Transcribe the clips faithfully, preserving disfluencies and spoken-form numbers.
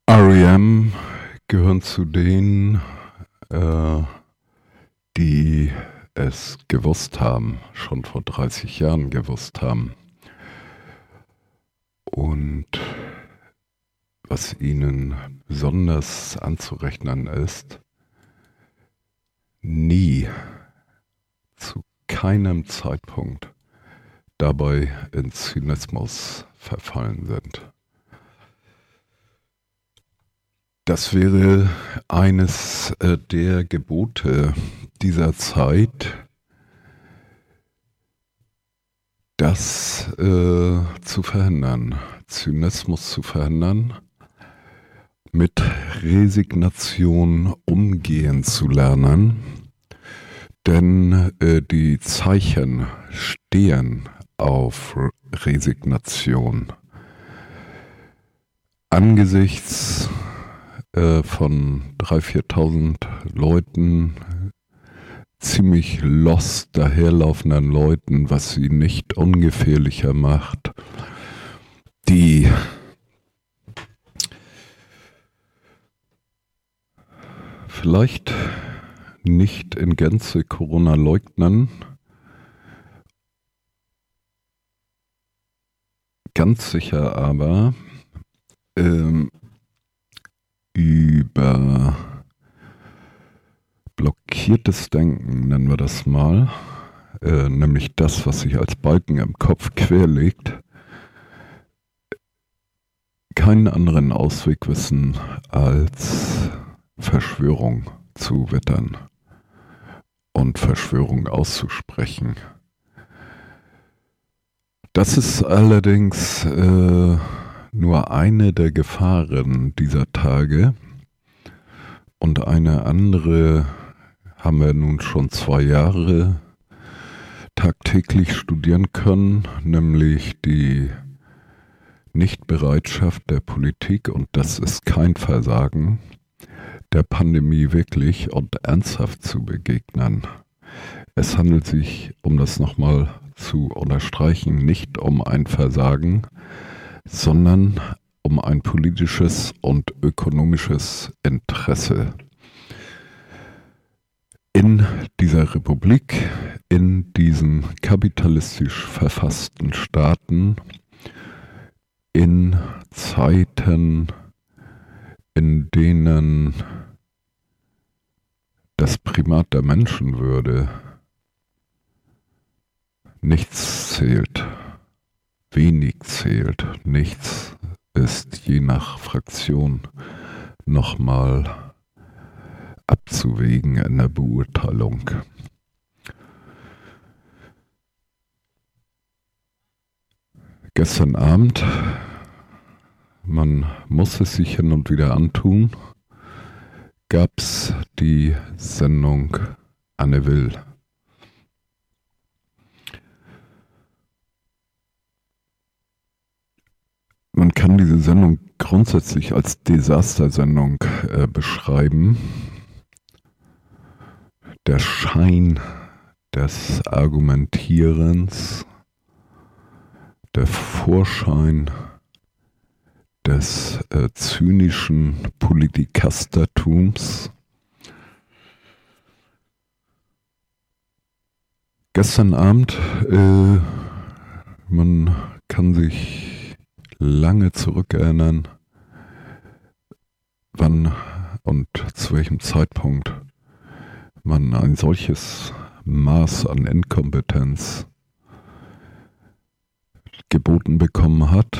R E M gehören zu denen, äh, die es gewusst haben, schon vor dreißig Jahren gewusst haben. Und was ihnen besonders anzurechnen ist, nie, zu keinem Zeitpunkt dabei in Zynismus verfallen sind. Das wäre eines äh, der Gebote dieser Zeit, das äh, zu verhindern, Zynismus zu verhindern, mit Resignation umgehen zu lernen, denn äh, die Zeichen stehen auf Resignation. Angesichts äh, von dreitausend, viertausend Leuten, ziemlich lost daherlaufenden Leuten, was sie nicht ungefährlicher macht, die vielleicht nicht in Gänze Corona leugnen, ganz sicher aber ähm, über blockiertes Denken, nennen wir das mal, äh, nämlich das, was sich als Balken im Kopf querlegt, keinen anderen Ausweg wissen, als Verschwörung zu wittern und Verschwörung auszusprechen. Das ist allerdings äh, nur eine der Gefahren dieser Tage, und eine andere haben wir nun schon zwei Jahre tagtäglich studieren können, nämlich die Nichtbereitschaft der Politik, und das ist kein Versagen, der Pandemie wirklich und ernsthaft zu begegnen. Es handelt sich, um das nochmal zu unterstreichen, nicht um ein Versagen, sondern um ein politisches und ökonomisches Interesse in dieser Republik, in diesen kapitalistisch verfassten Staaten, in Zeiten, in denen das Primat der Menschenwürde nichts zählt, wenig zählt, nichts ist je nach Fraktion nochmal abzuwägen in der Beurteilung. Gestern Abend, man muss es sich hin und wieder antun, gab es die Sendung Anne Will. Man kann diese Sendung grundsätzlich als Desastersendung äh, beschreiben. Der Schein des Argumentierens, der Vorschein des äh, zynischen Politikastertums. Gestern Abend, äh, man kann sich lange zurückerinnern, wann und zu welchem Zeitpunkt man ein solches Maß an Inkompetenz geboten bekommen hat.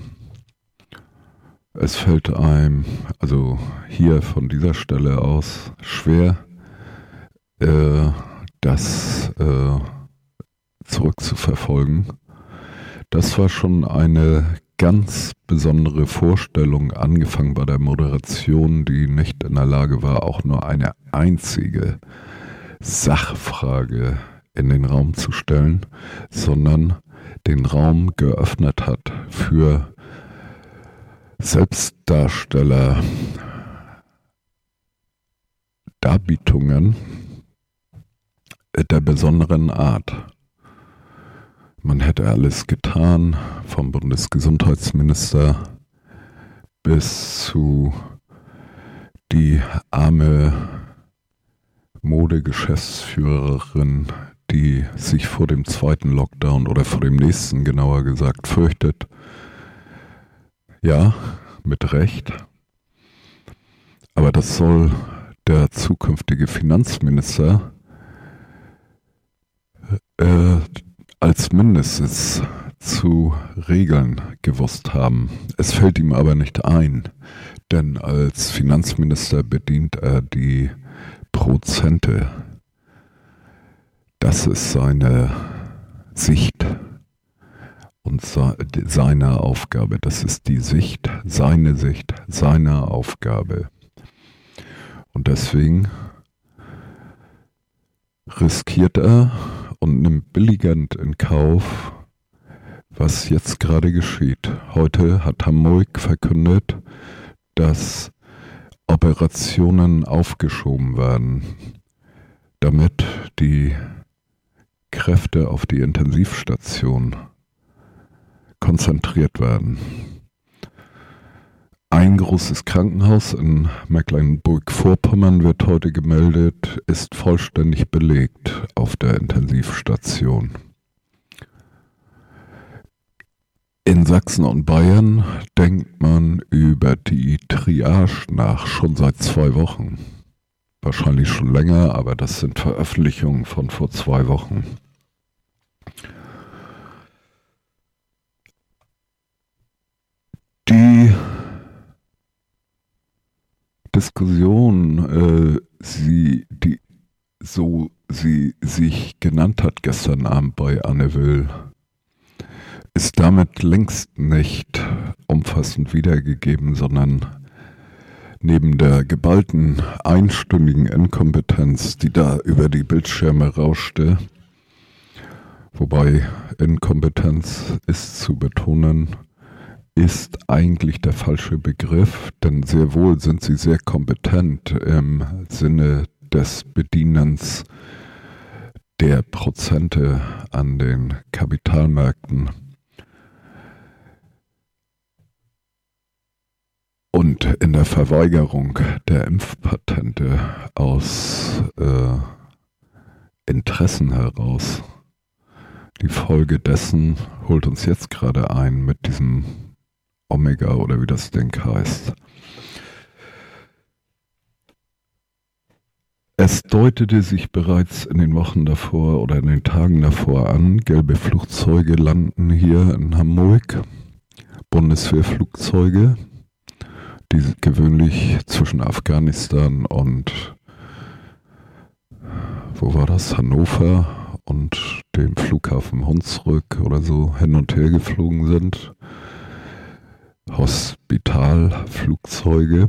Es fällt einem, also hier von dieser Stelle aus, schwer, äh, das äh, zurückzuverfolgen. Das war schon eine ganz besondere Vorstellung, angefangen bei der Moderation, die nicht in der Lage war, auch nur eine einzige Sachfrage in den Raum zu stellen, sondern den Raum geöffnet hat für Selbstdarsteller, Darbietungen der besonderen Art. Man hätte alles getan, vom Bundesgesundheitsminister bis zu die arme Modegeschäftsführerin, die sich vor dem zweiten Lockdown oder vor dem nächsten genauer gesagt fürchtet. Ja, mit Recht. Aber das soll der zukünftige Finanzminister äh, als Mindestes zu regeln gewusst haben. Es fällt ihm aber nicht ein, denn als Finanzminister bedient er die Prozente. Das ist seine Sicht und seine Aufgabe. Das ist die Sicht, seine Sicht, seine Aufgabe. Und deswegen riskiert er und nimmt billigend in Kauf, was jetzt gerade geschieht. Heute hat Hamburg verkündet, dass Operationen aufgeschoben werden, damit die Kräfte auf die Intensivstation konzentriert werden. Ein großes Krankenhaus in Mecklenburg-Vorpommern wird heute gemeldet, ist vollständig belegt auf der Intensivstation. In Sachsen und Bayern denkt man über die Triage nach, schon seit zwei Wochen. Wahrscheinlich schon länger, aber das sind Veröffentlichungen von vor zwei Wochen. Die Diskussion, äh, sie, die, so sie sich genannt hat gestern Abend bei Anne Will, ist damit längst nicht umfassend wiedergegeben, sondern neben der geballten einstündigen Inkompetenz, die da über die Bildschirme rauschte, wobei Inkompetenz ist zu betonen, ist eigentlich der falsche Begriff, denn sehr wohl sind sie sehr kompetent im Sinne des Bedienens der Prozente an den Kapitalmärkten. Und in der Verweigerung der Impfpatente aus äh, Interessen heraus. Die Folge dessen holt uns jetzt gerade ein mit diesem Omega oder wie das Ding heißt. Es deutete sich bereits in den Wochen davor oder in den Tagen davor an, gelbe Flugzeuge landen hier in Hamburg, Bundeswehrflugzeuge, die gewöhnlich zwischen Afghanistan und, wo war das, Hannover und dem Flughafen Hunsrück oder so hin und her geflogen sind. Hospitalflugzeuge.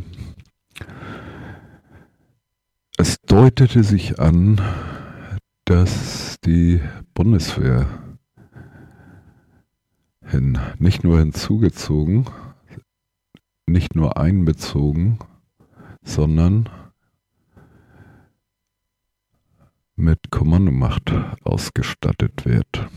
Es deutete sich an, dass die Bundeswehr hin, nicht nur hinzugezogen, nicht nur einbezogen, sondern mit Kommandomacht ausgestattet wird.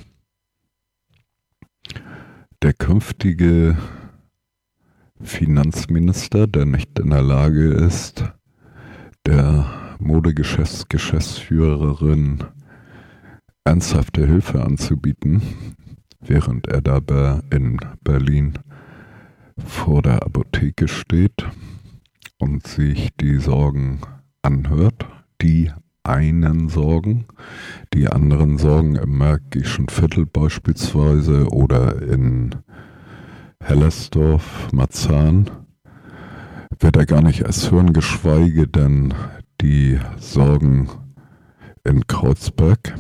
Der künftige Finanzminister, der nicht in der Lage ist, der Modegeschäftsgeschäftsführerin ernsthafte Hilfe anzubieten, während er dabei in Berlin vor der Apotheke steht und sich die Sorgen anhört, die einen Sorgen, die anderen Sorgen im Märkischen Viertel beispielsweise oder in Hellersdorf, Marzahn, wird er gar nicht erst hören, geschweige denn die Sorgen in Kreuzberg.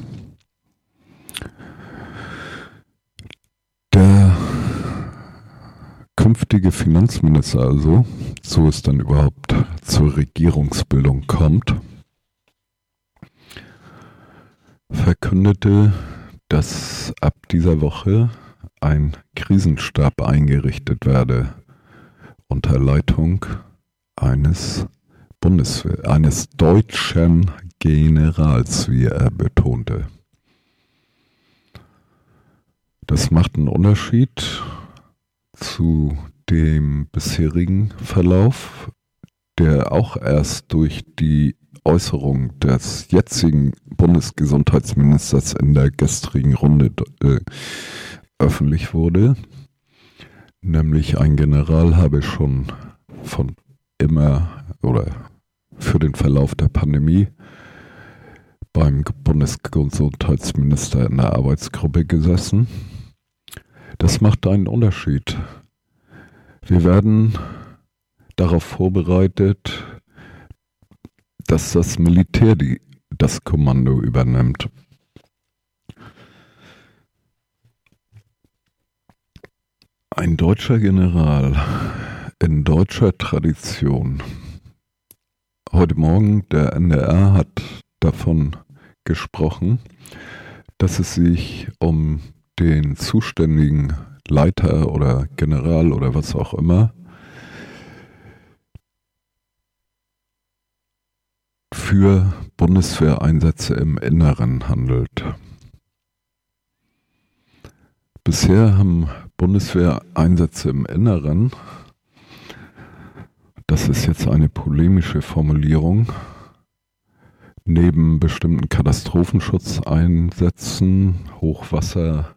Der künftige Finanzminister also, so es dann überhaupt zur Regierungsbildung kommt, verkündete, dass ab dieser Woche ein Krisenstab eingerichtet werde unter Leitung eines Bundeswehr, eines deutschen Generals, wie er betonte. Das macht einen Unterschied zu dem bisherigen Verlauf, der auch erst durch die Äußerung des jetzigen Bundesgesundheitsministers in der gestrigen Runde äh, öffentlich wurde. Nämlich ein General habe schon von immer oder für den Verlauf der Pandemie beim Bundesgesundheitsminister in der Arbeitsgruppe gesessen. Das macht einen Unterschied. Wir werden darauf vorbereitet, dass das Militär die, das Kommando übernimmt. Ein deutscher General in deutscher Tradition. Heute Morgen, der N D R hat davon gesprochen, dass es sich um den zuständigen Leiter oder General oder was auch immer für Bundeswehreinsätze im Inneren handelt. Bisher haben Bundeswehreinsätze im Inneren, das ist jetzt eine polemische Formulierung, neben bestimmten Katastrophenschutzeinsätzen, Hochwasser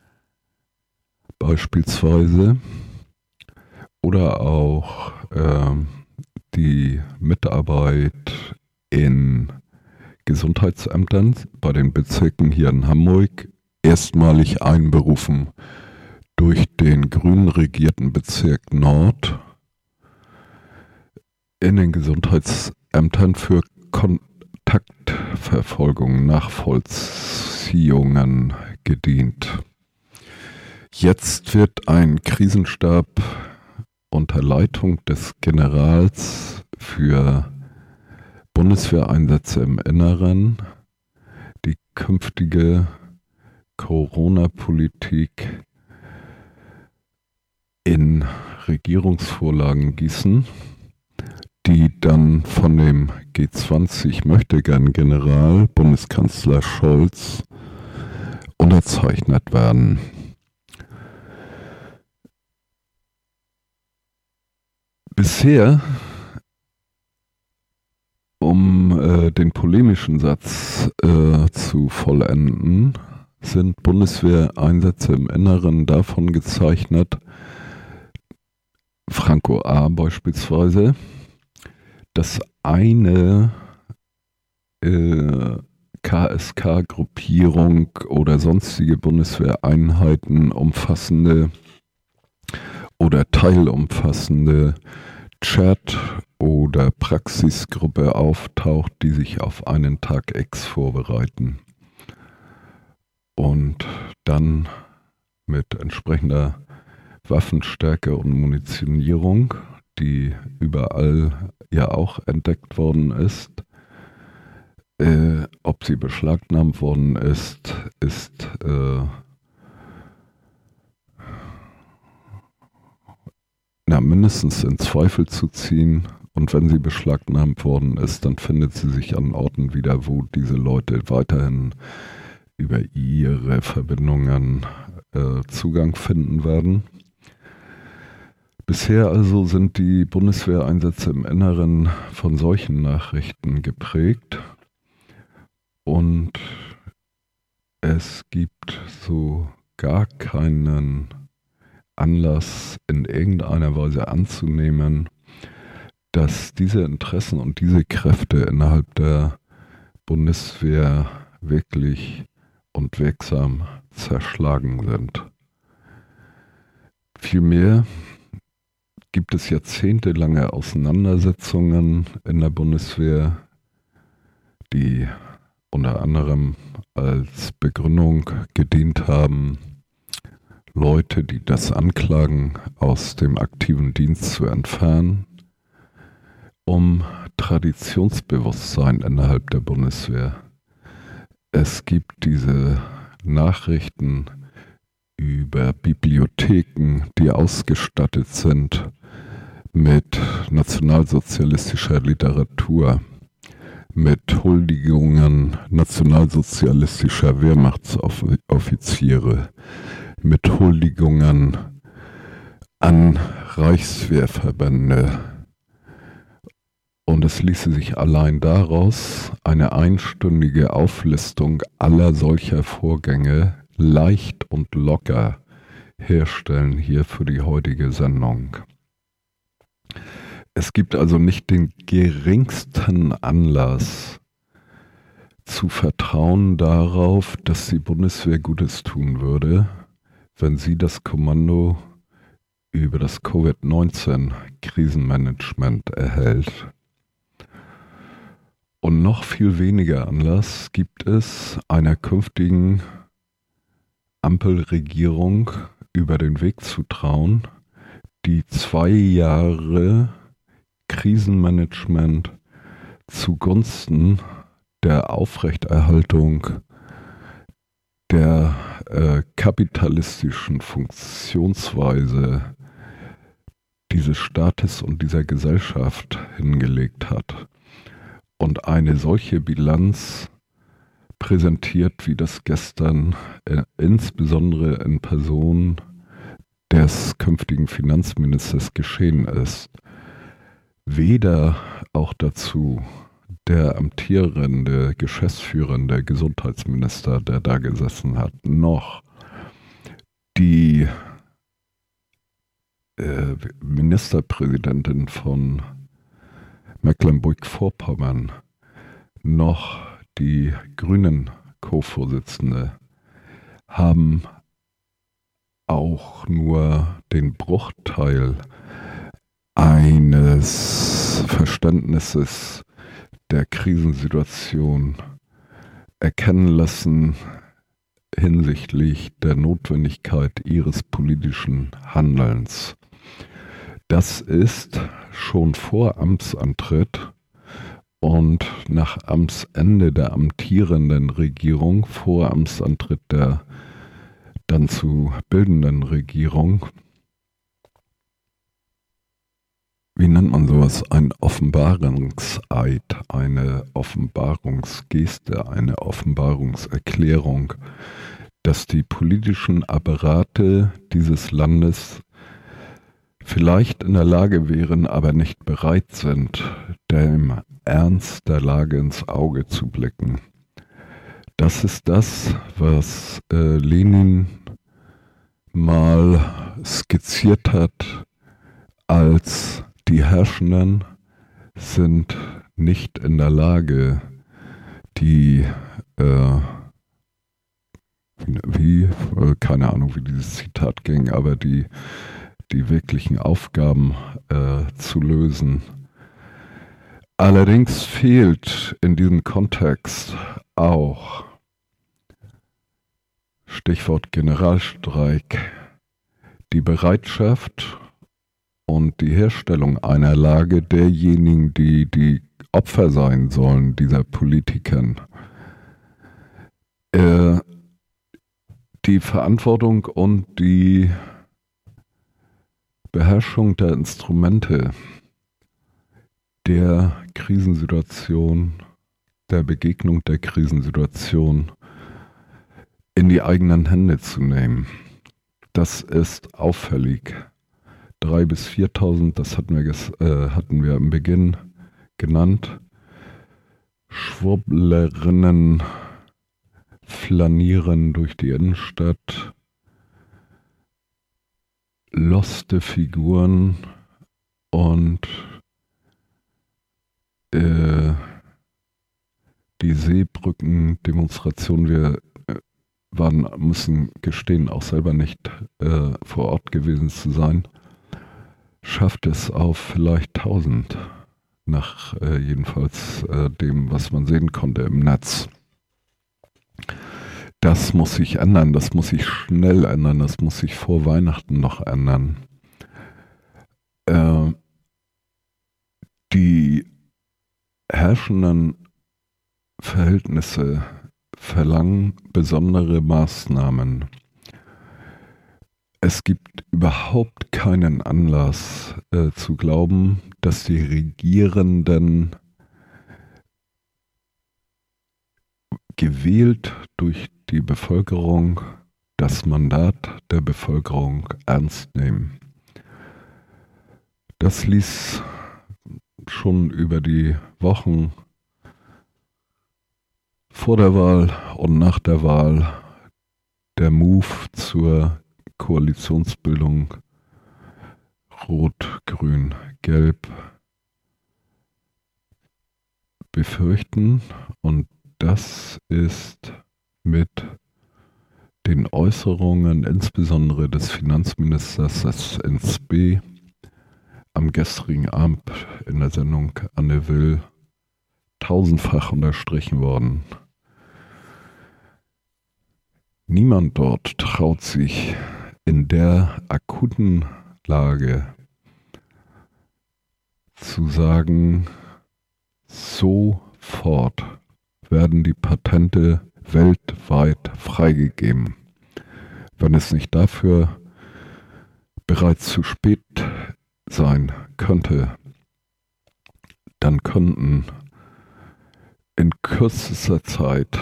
beispielsweise, oder auch äh, die Mitarbeit in Gesundheitsämtern bei den Bezirken hier in Hamburg, erstmalig einberufen durch den grün regierten Bezirk Nord, in den Gesundheitsämtern für Kontaktverfolgung, Nachvollziehungen gedient. Jetzt wird ein Krisenstab unter Leitung des Generals für Bundeswehreinsätze im Inneren die künftige Corona-Politik in Regierungsvorlagen gießen, die dann von dem G zwanzig Möchtegern-General Bundeskanzler Scholz unterzeichnet werden. Bisher, um äh, den polemischen Satz äh, zu vollenden, sind Bundeswehreinsätze im Inneren davon gezeichnet, Franco A. beispielsweise, dass eine äh, K S K-Gruppierung oder sonstige Bundeswehreinheiten umfassende oder teilumfassende Chat- oder Praxisgruppe auftaucht, die sich auf einen Tag X vorbereiten und dann mit entsprechender Waffenstärke und Munitionierung, die überall ja auch entdeckt worden ist, äh, ob sie beschlagnahmt worden ist, ist äh, na, mindestens in Zweifel zu ziehen. Und wenn sie beschlagnahmt worden ist, dann findet sie sich an Orten wieder, wo diese Leute weiterhin über ihre Verbindungen äh, Zugang finden werden. Bisher also sind die Bundeswehreinsätze im Inneren von solchen Nachrichten geprägt und es gibt so gar keinen Anlass in irgendeiner Weise anzunehmen, dass diese Interessen und diese Kräfte innerhalb der Bundeswehr wirklich und wirksam zerschlagen sind. Vielmehr gibt es jahrzehntelange Auseinandersetzungen in der Bundeswehr, die unter anderem als Begründung gedient haben, Leute, die das anklagen, aus dem aktiven Dienst zu entfernen, um Traditionsbewusstsein innerhalb der Bundeswehr. Es gibt diese Nachrichten über Bibliotheken, die ausgestattet sind mit nationalsozialistischer Literatur, mit Huldigungen nationalsozialistischer Wehrmachtsoffiziere, mit Huldigungen an Reichswehrverbände. Und es ließe sich allein daraus eine einstündige Auflistung aller solcher Vorgänge leicht und locker herstellen hier für die heutige Sendung. Es gibt also nicht den geringsten Anlass zu vertrauen darauf, dass die Bundeswehr Gutes tun würde, wenn sie das Kommando über das Covid neunzehn Krisenmanagement erhält. Und noch viel weniger Anlass gibt es, einer künftigen Ampelregierung über den Weg zu trauen, die zwei Jahre Krisenmanagement zugunsten der Aufrechterhaltung der äh, kapitalistischen Funktionsweise dieses Staates und dieser Gesellschaft hingelegt hat. Und eine solche Bilanz präsentiert, wie das gestern äh, insbesondere in Person des künftigen Finanzministers geschehen ist, weder auch dazu der amtierende, geschäftsführende Gesundheitsminister, der da gesessen hat, noch die äh, Ministerpräsidentin von Mecklenburg-Vorpommern, noch die Grünen Co-Vorsitzende haben auch nur den Bruchteil eines Verständnisses der Krisensituation erkennen lassen hinsichtlich der Notwendigkeit ihres politischen Handelns. Das ist schon vor Amtsantritt und nach Amtsende der amtierenden Regierung, vor Amtsantritt der dann zu bildenden Regierung, wie nennt man sowas, ein Offenbarungseid, eine Offenbarungsgeste, eine Offenbarungserklärung, dass die politischen Apparate dieses Landes vielleicht in der Lage wären, aber nicht bereit sind, dem Ernst der Lage ins Auge zu blicken. Das ist das, was äh, Lenin mal skizziert hat, als die Herrschenden sind nicht in der Lage, die, äh, wie, äh, keine Ahnung, wie dieses Zitat ging, aber die die wirklichen Aufgaben äh, zu lösen. Allerdings fehlt in diesem Kontext auch, Stichwort Generalstreik, die Bereitschaft und die Herstellung einer Lage derjenigen, die die Opfer sein sollen, dieser Politikern, äh, die Verantwortung und die Beherrschung der Instrumente der Krisensituation, der Begegnung der Krisensituation in die eigenen Hände zu nehmen. Das ist auffällig. Drei bis viertausend, das hatten wir, ges- äh, hatten wir am Beginn genannt. Schwurblerinnen flanieren durch die Innenstadt. Loste Figuren und äh, die Seebrücken-Demonstration. Wir äh, waren, müssen gestehen, auch selber nicht äh, vor Ort gewesen zu sein. Schafft es auf vielleicht tausend, nach äh, jedenfalls äh, dem, was man sehen konnte im Netz. Das muss sich ändern, das muss sich schnell ändern, das muss sich vor Weihnachten noch ändern. Äh, die herrschenden Verhältnisse verlangen besondere Maßnahmen. Es gibt überhaupt keinen Anlass äh, zu glauben, dass die Regierenden gewählt durch die Bevölkerung das Mandat der Bevölkerung ernst nehmen. Das ließ schon über die Wochen vor der Wahl und nach der Wahl der Move zur Koalitionsbildung Rot, Grün, Gelb befürchten, und das ist mit den Äußerungen insbesondere des Finanzministers des N S B am gestrigen Abend in der Sendung Anne Will tausendfach unterstrichen worden. Niemand dort traut sich in der akuten Lage zu sagen, sofort werden die Patente weltweit freigegeben. Wenn es nicht dafür bereits zu spät sein könnte, dann könnten in kürzester Zeit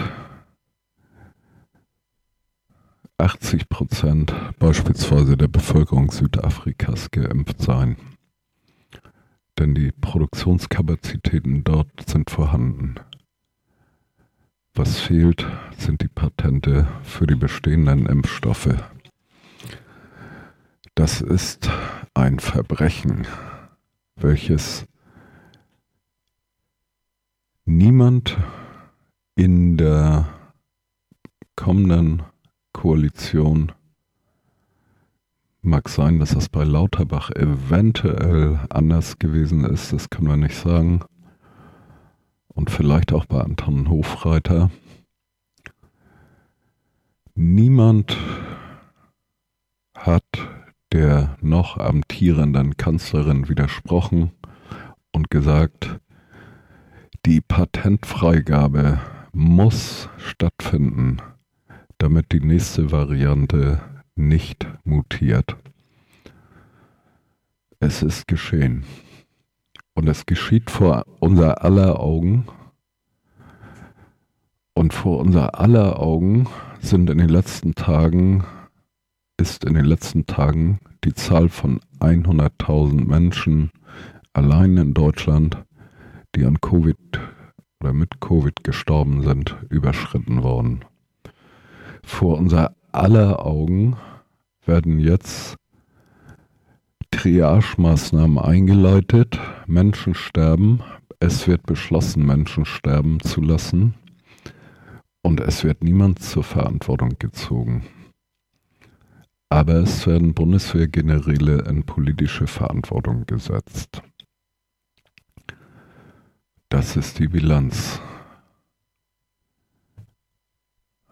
achtzig Prozent beispielsweise der Bevölkerung Südafrikas geimpft sein. Denn die Produktionskapazitäten dort sind vorhanden. Was fehlt, sind die Patente für die bestehenden Impfstoffe. Das ist ein Verbrechen, welches niemand in der kommenden Koalition, mag sein, dass das bei Lauterbach eventuell anders gewesen ist, das können wir nicht sagen, und vielleicht auch bei Anton Hofreiter. Niemand hat der noch amtierenden Kanzlerin widersprochen und gesagt, die Patentfreigabe muss stattfinden, damit die nächste Variante nicht mutiert. Es ist geschehen. Und es geschieht vor unser aller Augen. Und vor unser aller Augen sind in den letzten Tagen, ist in den letzten Tagen die Zahl von hunderttausend Menschen allein in Deutschland, die an Covid oder mit Covid gestorben sind, überschritten worden. Vor unser aller Augen werden jetzt Triage-Maßnahmen eingeleitet. Menschen sterben. Es wird beschlossen, Menschen sterben zu lassen. Und es wird niemand zur Verantwortung gezogen. Aber es werden Bundeswehrgeneräle in politische Verantwortung gesetzt. Das ist die Bilanz.